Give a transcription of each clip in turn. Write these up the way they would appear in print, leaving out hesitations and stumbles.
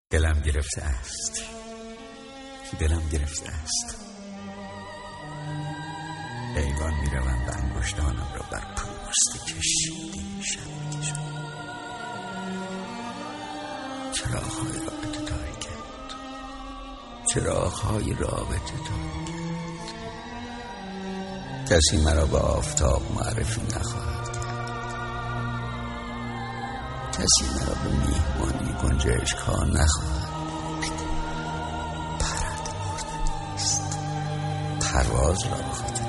دلم گرفته است، دلم گرفته است. ایوان می روم و انگشتانم را بر پوست کشیده میشم. چراغ‌های رابطه تاریکند، چراغ‌های رابطه تاریکند. کسی مرا به آفتاب معرفی نخواهد کرد، کسی مرا به میهمانی گنجشک‌ها نخواهد برد. پرنده مردنی است، پرواز را به خاطر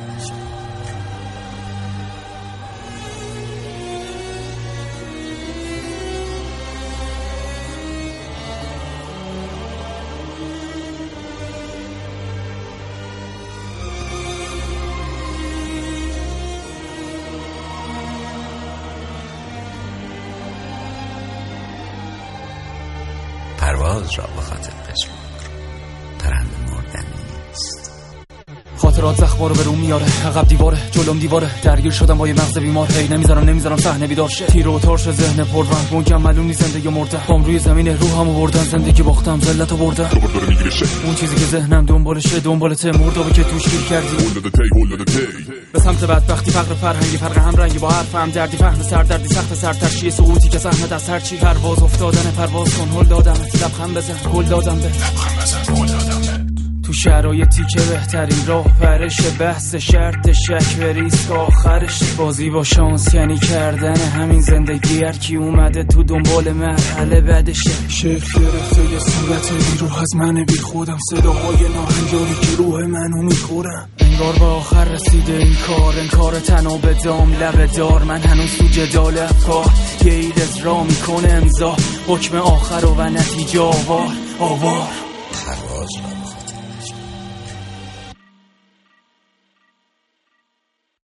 پرواز را به خاطر بسپار. پرنده مردنی نیست. خاطرات زخمارو به روم میاره، عقب دیواره جلوم دیواره، درگیر شدم با یه مغز بیمار. هی نمیذارم صحنه بیدار شه، تیر و تار شه ذهن پررنگ. ممکن معلوم نیست زندگی مردم، پام روی زمین روحمو بردن. زندگی باختم ذلتو بردم، اون چیزی که ذهنم دنبالشه دنبالته. مردابه که توش گیر کردی به سمت بدبختی، فقر فرهنگی، فرق هم رنگی با حرفم دردی، فهم سردردی سخت سرترشی سقوطی که زحمت از هر چی. پرواز افتادن، پرواز کن، هل دادم لبخند بزن، گل دادم به تو شرایطی که بهترین راه برش. بحث شرط شک بریست آخرش. بازی با شانس یعنی کردن همین زندگی. هر کی اومده تو دنبال مرحله بعدشه. شکل گرفته یه صورت بیروح از من بی خودم، صداهای ناهنجاری که روح منو میخورم. انگار به آخر رسیده این کار، انکار تنها به دام لبه دار. من هنوز تو جدال افکار، یه اید ازرا میکنه امضا. حکم آخر و نتیجه آوار. پرواز را